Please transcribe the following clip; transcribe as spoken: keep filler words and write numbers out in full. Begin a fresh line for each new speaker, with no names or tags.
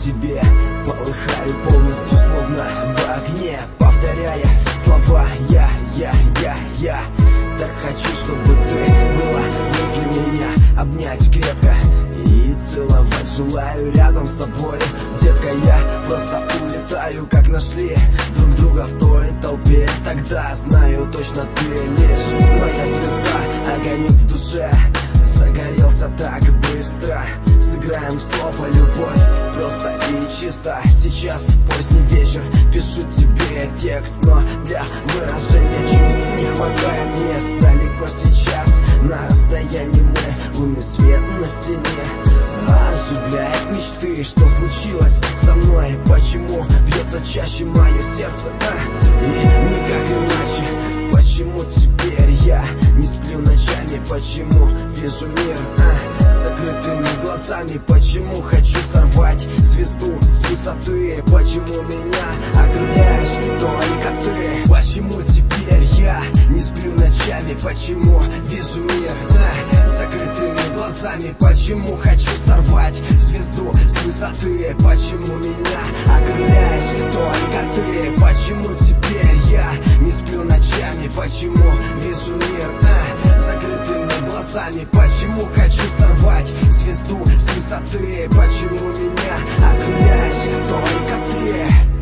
тебе, полыхаю полностью, словно в огне, повторяя слова я, я, я, я. Так хочу, чтобы ты была возле меня, обнять крепко и целовать желаю рядом с тобой. Детка, я просто улетаю, как нашли друг друга в той толпе. Тогда знаю точно, ты лишь моя звезда, огонек в душе загорелся так быстро. Сыграем в слово любовь, просто и чисто. Сейчас поздний вечер, пишу тебе текст, но для выражения чувств не хватает мест. Далеко сейчас, на расстоянии мы, лунный свет на стене оживляет мечты. Что случилось со мной? Почему бьется чаще мое сердце? А? И никак иначе. Почему теперь я не сплю ночами? Почему вижу мир а, закрытыми глазами? Почему хочу сорвать звезду с высоты? Почему меня окрыляешь только ты? Почему теперь я не сплю ночами? Почему вижу мир а, закрытыми глазами? Почему хочу сорвать звезду с высоты? Почему меня окрыляешь только ты? Почему теперь я не сплю ночами? Почему вижу мир а, закрытыми глазами? Почему хочу сорвать звезду с высоты? Почему меня окрыляешь только ты?